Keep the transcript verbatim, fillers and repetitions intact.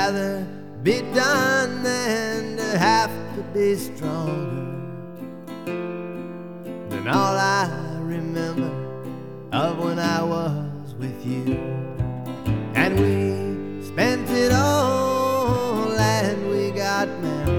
rather be done than to have to be stronger than all I remember of when I was with you. And we spent it all and we got married